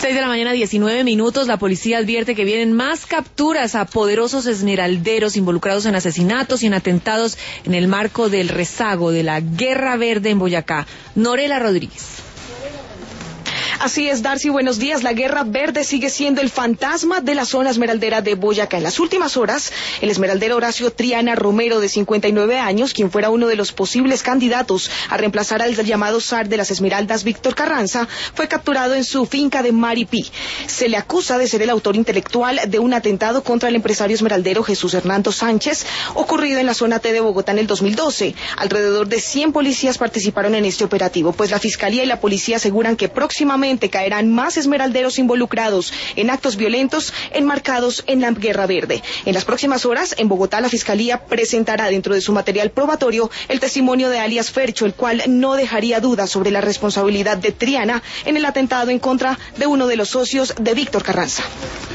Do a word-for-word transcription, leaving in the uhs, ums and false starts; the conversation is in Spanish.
seis de la mañana, diecinueve minutos. La policía advierte que vienen más capturas a poderosos esmeralderos involucrados en asesinatos y en atentados en el marco del rezago de la Guerra Verde en Boyacá. Norela Rodríguez. Así es, Darcy, buenos días. La Guerra Verde sigue siendo el fantasma de la zona esmeraldera de Boyacá. En las últimas horas, el esmeraldero Horacio Triana Romero, de cincuenta y nueve años, quien fuera uno de los posibles candidatos a reemplazar al llamado zar de las Esmeraldas, Víctor Carranza, fue capturado en su finca de Maripí. Se le acusa de ser el autor intelectual de un atentado contra el empresario esmeraldero Jesús Hernando Sánchez, ocurrido en la zona T de Bogotá en el dos mil doce. Alrededor de cien policías participaron en este operativo, pues la Fiscalía y la Policía aseguran que próximamente caerán más esmeralderos involucrados en actos violentos enmarcados en la Guerra Verde. En las próximas horas, en Bogotá, la Fiscalía presentará dentro de su material probatorio el testimonio de alias Fercho, el cual no dejaría dudas sobre la responsabilidad de Triana en el atentado en contra de uno de los socios de Víctor Carranza.